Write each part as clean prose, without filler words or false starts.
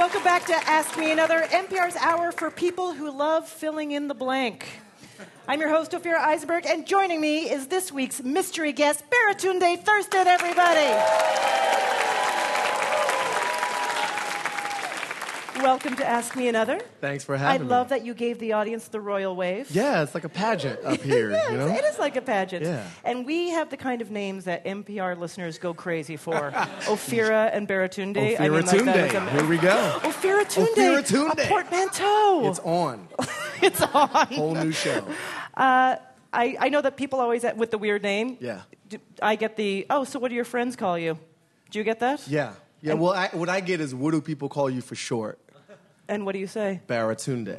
Welcome back to Ask Me Another, NPR's hour for people who love filling in the blank. I'm your host, Ophira Eisenberg, and joining me is this week's mystery guest, Baratunde Thurston, everybody. Welcome to Ask Me Another. Thanks for having me. I love that you gave the audience the royal wave. Yeah, it's like a pageant up here, Yes, you know? it is like a pageant. Yeah. And we have the kind of names that NPR listeners go crazy for. Ophira and Baratunde. Ophira-tunde. Here we go. Ophira-tunde. Ophira-tunde. A portmanteau. It's on. It's on. Whole new show. I know that people always, with the weird name, Yeah. I get the, so what do your friends call you? Do you get that? Yeah. Yeah, well, what I get is, what do people call you for short? And what do you say? Baratunde.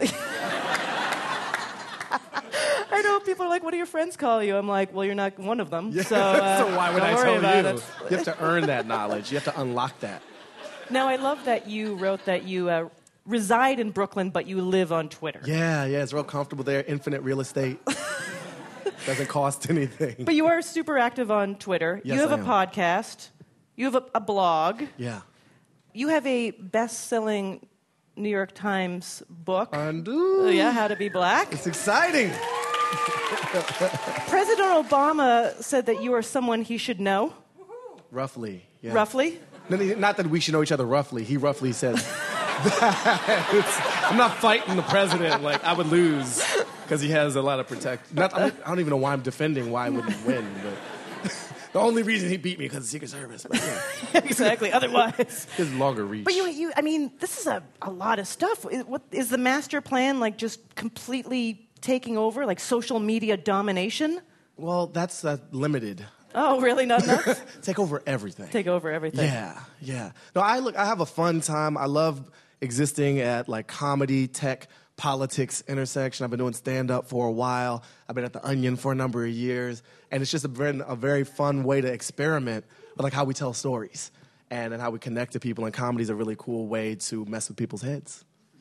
I know people are like, what do your friends call you? I'm like, well, you're not one of them. Yeah. So, So why would I don't tell worry about you? it. You have to earn that knowledge. You have to unlock that. Now, I love that you wrote that you reside in Brooklyn, but you live on Twitter. Yeah, it's real comfortable there. Infinite real estate. Doesn't cost anything. But you are super active on Twitter. Yes, you have I a am. podcast. You have a blog. Yeah. You have a best-selling New York Times book. Undo. Yeah, How to Be Black. It's exciting. President Obama said that you are someone he should know. Roughly. Yeah. Roughly. Not that we should know each other roughly. He roughly says that. I'm not fighting the president like I would lose because he has a lot of protection. I don't even know why I'm defending why I wouldn't win, but the only reason he beat me because of Secret Service. But yeah. Exactly. Otherwise. His longer reach. But you, I mean, this is a lot of stuff. What is the master plan, like just completely taking over, like social media domination? Well, that's limited. Oh, really? Not enough? Take over everything. Take over everything. Yeah. No, I have a fun time. I love existing at like comedy, tech, politics intersection. I've been doing stand-up for a while. I've been at The Onion for a number of years. And it's just been a very fun way to experiment with like how we tell stories and how we connect to people. And comedy is a really cool way to mess with people's heads.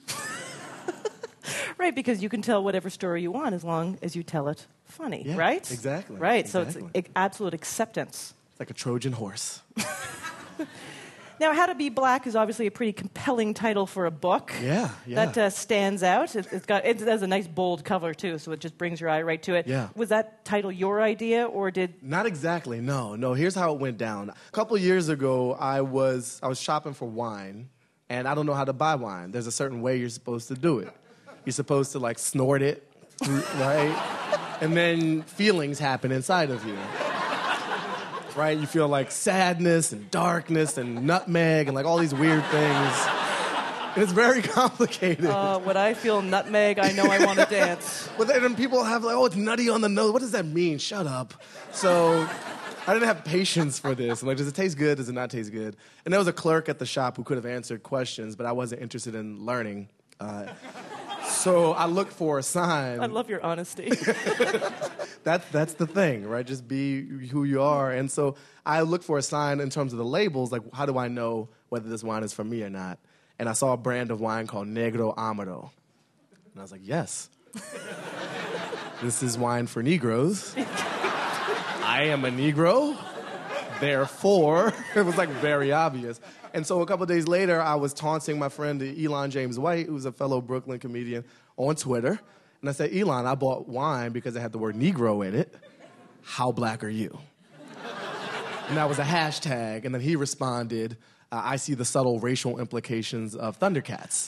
Right, because you can tell whatever story you want as long as you tell it funny, Yeah, right? exactly. Right, so Exactly. it's absolute acceptance. It's like a Trojan horse. Now, How to Be Black is obviously a pretty compelling title for a book. Yeah. That stands out. It has a nice bold cover too, so it just brings your eye right to it. Yeah. Was that title your idea, or did? Not exactly, no. Here's how it went down. A couple of years ago, I was shopping for wine, and I don't know how to buy wine. There's a certain way you're supposed to do it. You're supposed to, like, snort it, right? And then feelings happen inside of you. Right? You feel like sadness and darkness and nutmeg and, like, all these weird things. And it's very complicated. When I feel nutmeg, I know I want to dance. But then people have like, it's nutty on the nose. What does that mean? Shut up. So I didn't have patience for this. I'm like, does it taste good? Does it not taste good? And there was a clerk at the shop who could have answered questions, but I wasn't interested in learning. So I looked for a sign. I love your honesty. That's the thing, right? Just be who you are. And so I looked for a sign in terms of the labels, like how do I know whether this wine is for me or not? And I saw a brand of wine called Negro Amaro. And I was like, yes. This is wine for Negroes. I am a Negro. Therefore, it was like very obvious. And so a couple of days later, I was taunting my friend Elon James White, who's a fellow Brooklyn comedian, on Twitter. And I said, Elon, I bought wine because it had the word Negro in it. How black are you? And that was a hashtag. And then he responded, I see the subtle racial implications of Thundercats.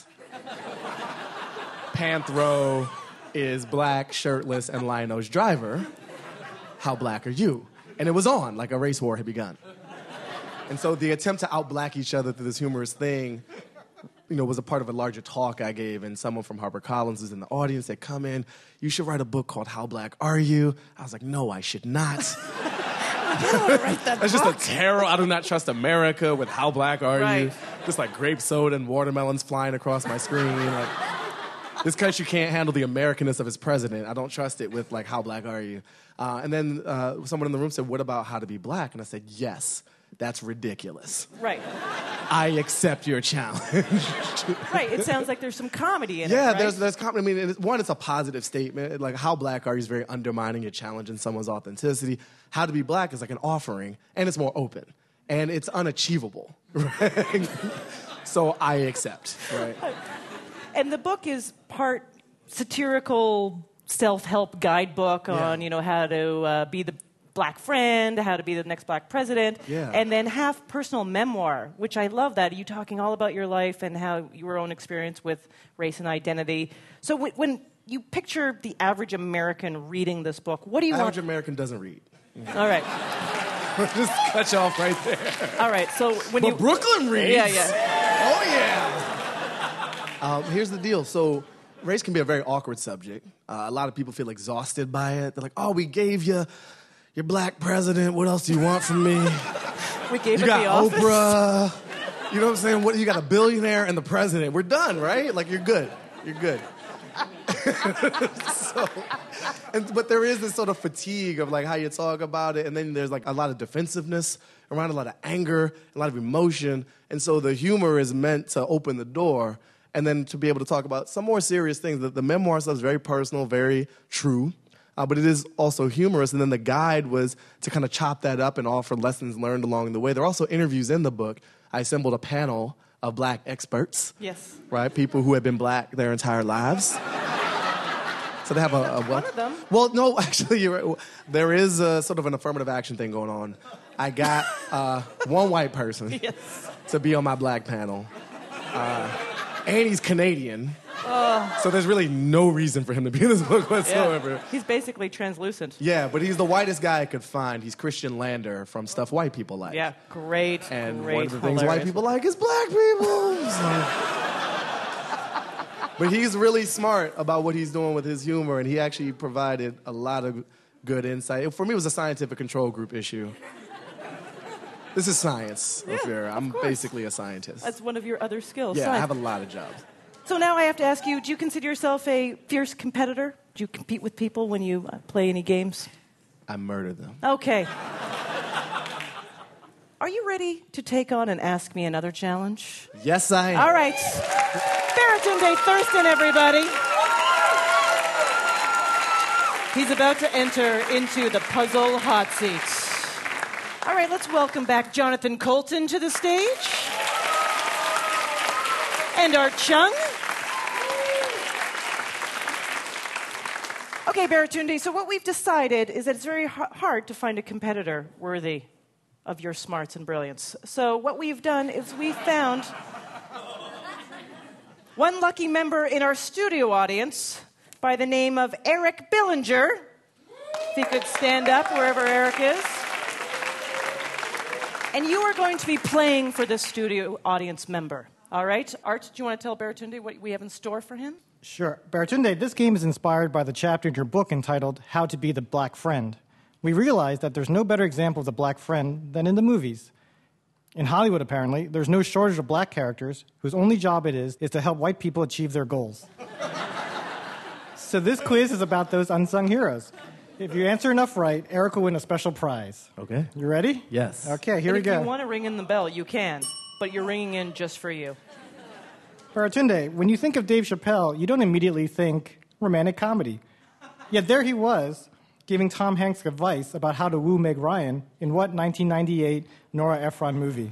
Panthro is black, shirtless, and Lionel's driver. How black are you? And it was on, like a race war had begun. And so the attempt to out-black each other through this humorous thing, was a part of a larger talk I gave, and someone from HarperCollins was in the audience. They come in, you should write a book called How Black Are You? I was like, no, I should not. That's just a terror. I do not trust America with How Black Are You? Just like grape soda and watermelons flying across my screen. Like, this country can't handle the Americanness of its president. I don't trust it with, like, How Black Are You? And then someone in the room said, what about How to Be Black? And I said, yes, that's ridiculous. Right. I accept your challenge. Right. It sounds like there's some comedy in it, Yeah, right? there's comedy. I mean, it's a positive statement. Like, How Black Are You is very undermining. You're challenging someone's authenticity. How to Be Black is like an offering, and it's more open. And it's unachievable, right? So I accept, right? And the book is part satirical self-help guidebook on, how to be the black friend, how to be the next black president, and then half personal memoir, which I love that. You talking all about your life and how your own experience with race and identity. So when you picture the average American reading this book, what do you want? Average American doesn't read. All right. Just cut you off right there. All right, so But Brooklyn reads. Yeah. Oh, yeah. Here's the deal. So race can be a very awkward subject. A lot of people feel exhausted by it. They're like, oh, we gave you your black president. What else do you want from me? We gave you it got the office. Oprah. You know what I'm saying? You got a billionaire and the president. We're done, right? Like, you're good. You're good. But there is this sort of fatigue of like how you talk about it, and then there's like a lot of defensiveness around, a lot of anger, a lot of emotion, and so the humor is meant to open the door, and then to be able to talk about some more serious things. The memoir stuff is very personal, very true, but it is also humorous, and then the guide was to kind of chop that up and offer lessons learned along the way. There are also interviews in the book. I assembled a panel of black experts. Yes. Right? People who have been black their entire lives. So they have one of them. Well, no, actually, you're right. There is a sort of an affirmative action thing going on. I got one white person to be on my black panel. And he's Canadian. So there's really no reason for him to be in this book whatsoever. Yeah. He's basically translucent. Yeah, but he's the whitest guy I could find. He's Christian Lander from Stuff White People Like. Yeah, great. And great, one of the things hilarious. white people like is black people. But he's really smart about what he's doing with his humor, and he actually provided a lot of good insight. For me, it was a scientific control group issue. This is science, Ophira. I'm basically a scientist. That's one of your other skills. Yeah, Science. I have a lot of jobs. So now I have to ask you, do you consider yourself a fierce competitor? Do you compete with people when you play any games? I murder them. Okay. Are you ready to take on and ask me another challenge? Yes, I am. All right. Baratunde Thurston, everybody. He's about to enter into the puzzle hot seat. All right, let's welcome back Jonathan Colton to the stage. And Art Chung. Okay, Baratunde, so what we've decided is that it's very hard to find a competitor worthy of your smarts and brilliance. So what we've done is we found one lucky member in our studio audience by the name of Eric Billinger. If he could stand up wherever Eric is. And you are going to be playing for this studio audience member. All right? Art, do you want to tell Baratunde what we have in store for him? Sure. Baratunde, this game is inspired by the chapter in your book entitled How to Be the Black Friend. We realized that there's no better example of the black friend than in the movies. In Hollywood, apparently, there's no shortage of black characters whose only job it is to help white people achieve their goals. So this quiz is about those unsung heroes. If you answer enough right, Eric will win a special prize. Okay. You ready? Yes. Okay, here we go. If you want to ring in the bell, you can. But you're ringing in just for you. Baratunde, when you think of Dave Chappelle, you don't immediately think romantic comedy. Yet there he was, giving Tom Hanks advice about how to woo Meg Ryan in what 1998 Nora Ephron movie?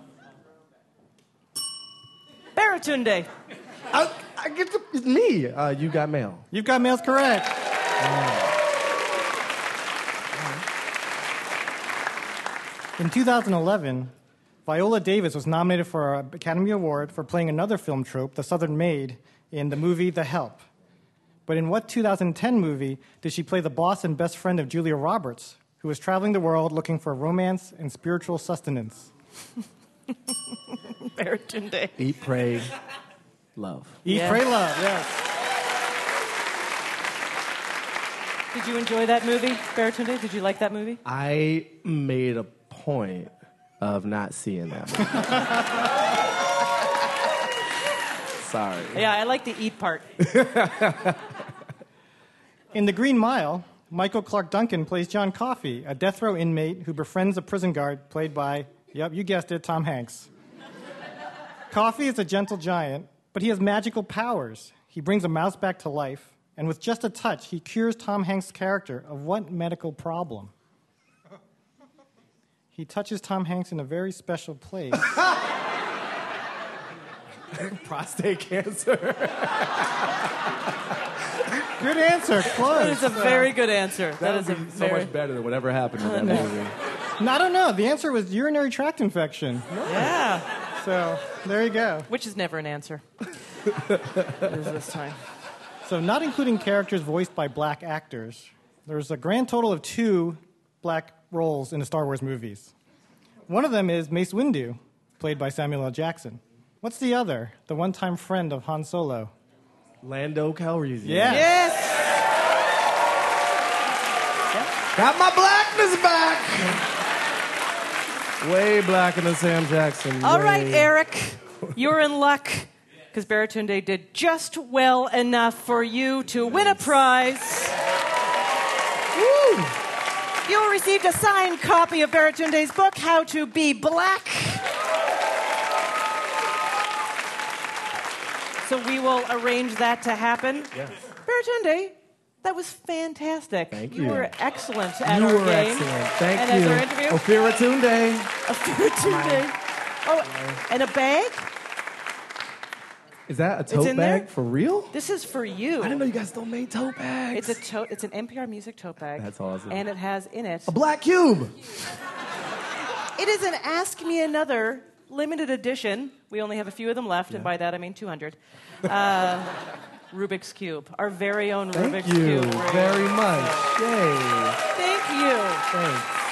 Baratunde. I get to, it's me. You Got Mail. You've got Mail's correct. In 2011, Viola Davis was nominated for an Academy Award for playing another film trope, The Southern Maid, in the movie The Help. But in what 2010 movie did she play the boss and best friend of Julia Roberts, who was traveling the world looking for romance and spiritual sustenance? Baratunde. Eat, Pray, Love. Eat, Pray, Love, yes. Did you enjoy that movie, Baratunde? Did you like that movie? I made a point of not seeing that movie. Sorry. Yeah, I like the eat part. In The Green Mile, Michael Clark Duncan plays John Coffey, a death row inmate who befriends a prison guard played by, yep, you guessed it, Tom Hanks. Coffey is a gentle giant, but he has magical powers. He brings a mouse back to life, and with just a touch, he cures Tom Hanks' character of what medical problem? He touches Tom Hanks in a very special place. Prostate cancer. Good answer. That Close. is a very good answer. That is a would be so very... much better than whatever happened in that movie. No, I don't know. The answer was urinary tract infection. Yeah. So there you go. Which is never an answer. It is this time. So not including characters voiced by black actors, there's a grand total of 2 black roles in the Star Wars movies. One of them is Mace Windu, played by Samuel L. Jackson. What's the other? The one-time friend of Han Solo. Lando Calrissian. Yeah. Yes. Got my blackness back. Way blacker than Sam Jackson. All Way. right, Eric, you're in luck because Baratunde did just well enough for you to win a prize. Woo. You'll receive a signed copy of Baratunde's book, How to Be Black. So we will arrange that to happen. Yes. Baratunde, that was fantastic. Thank you. You were excellent at You our were game. excellent. Thank and you. as our interview, Ophira Tunde. Baratunde. Oh, and a bag? Is that a tote in bag there? for real? This is for you. I didn't know you guys still made tote bags. It's an NPR music tote bag. That's awesome. And it has in it. A black cube. It is an Ask Me Another limited edition. We only have a few of them left, and by that I mean 200. Rubik's Cube, our very own Rubik's Thank you Cube. very much. Yay. Thank you. Thanks.